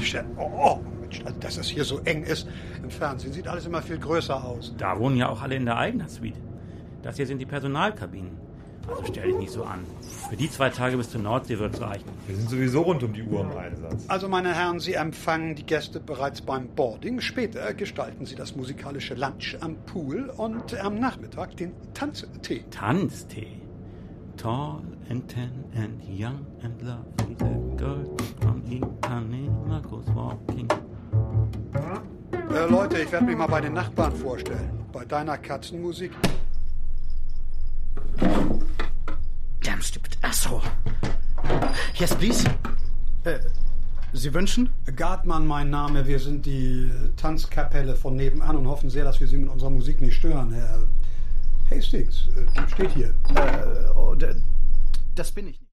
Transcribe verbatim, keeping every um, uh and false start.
Stelle. Oh, oh, Mensch, also, dass es hier so eng ist. Im Fernsehen sieht alles immer viel größer aus. Da wohnen ja auch alle in der eigenen Suite. Das hier sind die Personalkabinen. Also stell dich nicht so an. Für die zwei Tage bis zur Nordsee wird's reichen. Wir sind sowieso rund um die Uhr im Einsatz. Also, meine Herren, Sie empfangen die Gäste bereits beim Boarding. Später gestalten Sie das musikalische Lunch am Pool und am Nachmittag den Tanztee. Tanztee? Tall and tan and young and lovely. The girl from Ipanema goes walking. Äh, Leute, ich werde mich mal bei den Nachbarn vorstellen. Bei deiner Katzenmusik. Damn stupid asshole. Yes, please. Äh, Sie wünschen? Gartmann, mein Name. Wir sind die Tanzkapelle von nebenan und hoffen sehr, dass wir Sie mit unserer Musik nicht stören, Herr Hastings. Steht hier. Äh, oh, das bin ich nicht.